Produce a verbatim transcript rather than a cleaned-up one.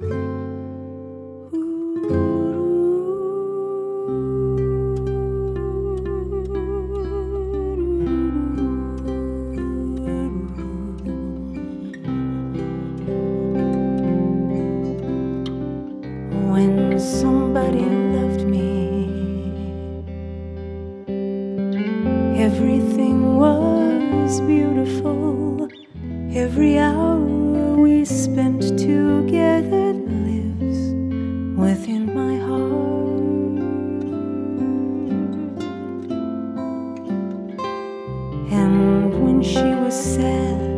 When somebody loved me, everything was beautiful. Every hour we spent together lives within my heart. And when she was sad,